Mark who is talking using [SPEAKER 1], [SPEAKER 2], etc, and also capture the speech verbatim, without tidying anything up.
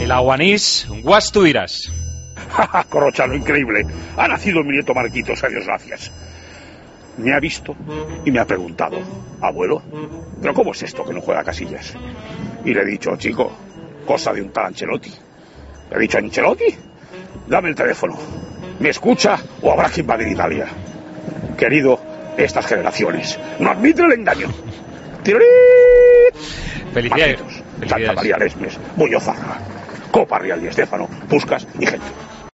[SPEAKER 1] El aguanís, guas tú dirás.
[SPEAKER 2] Corrochano, increíble. Ha nacido mi nieto Marquitos, a Dios gracias. Me ha visto y me ha preguntado: abuelo, ¿pero cómo es esto que no juega Casillas? Y le he dicho: chico, cosa de un tal Ancelotti. Le he dicho: Ancelotti, dame el teléfono. ¿Me escucha o habrá que invadir Italia? Querido, estas generaciones no admiten el engaño.
[SPEAKER 1] Felicidades.
[SPEAKER 2] Santa María Lesmes, Muñoz Zarra, Copa Real y Estéfano, Puskás y gente.